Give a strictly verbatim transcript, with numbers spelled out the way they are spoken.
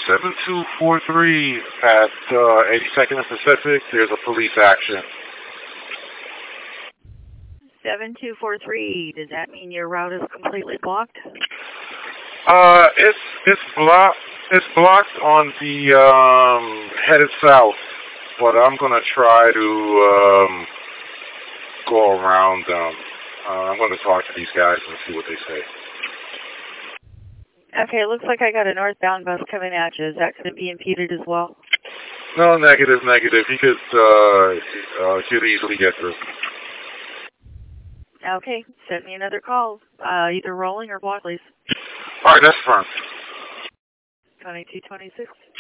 seven two four three at uh, eighty-second and Pacific. There's a police action. seven two four three, does that mean your route is completely blocked? Uh, it's it's blocked. It's blocked on the um, headed south, but I'm gonna try to um, go around them. Uh, I'm gonna talk to these guys and see what they say. Okay, it looks like I got a northbound bus coming at you. Is that going to be impeded as well? No, negative, negative. He could uh, uh, could easily get through. Okay, send me another call, uh, either rolling or block, please. All right, that's fine. twenty-two twenty-six.